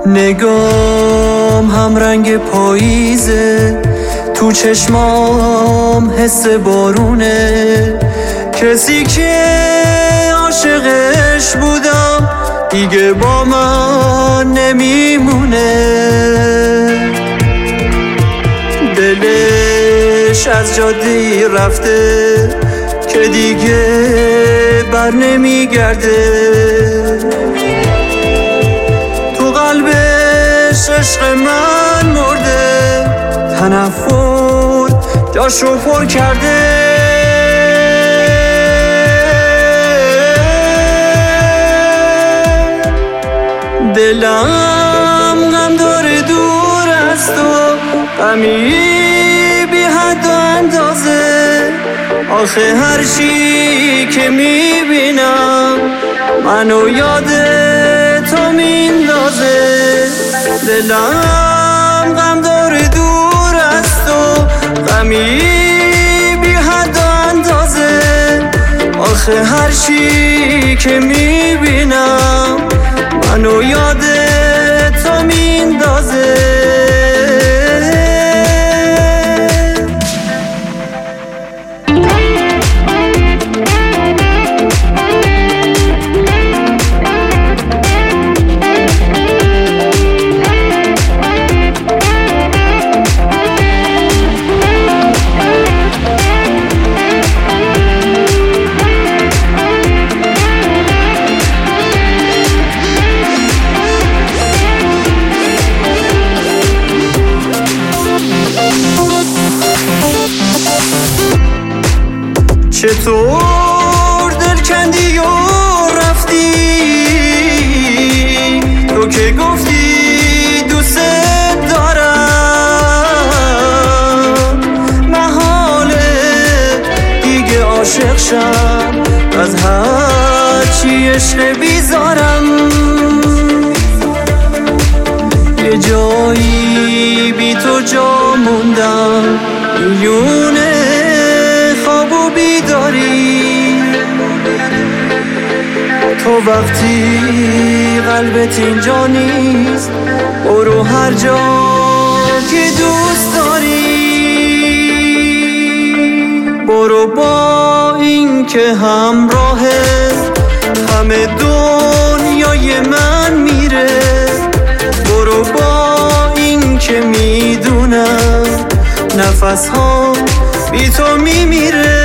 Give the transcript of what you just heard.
نگام هم رنگ پاییزه، تو چشمام حس بارونه. کسی که عاشقش بودم دیگه با من نمیمونه. دلش از جاده‌ای رفته که دیگه بر نمیگرده. تو قلبش عشق من مرده، تنفر جاشو پر کرده. دلم غم داره دور از تو، غمی بی حد و اندازه. آخه هر چی که میبینم منو یاد تو میندازه. دلم غم داره دور از تو، غمی بی حد و اندازه. آخه هر چی که میبینم منو یاد تو میندازه. چطور دل کندی و رفتی، تو که گفتی دوست دارم. محاله دیگه عاشق شم، از هر چی عشق بیزارم. یه جایی بی تو جا موندم، میونه خواب و بیداری. تو وقتی قلبت اینجا نیست، برو هر جا که دوست داری. برو با این که همراه همه دنیای من میره. برو با این که میدونم نفس ها بی تو میمیره.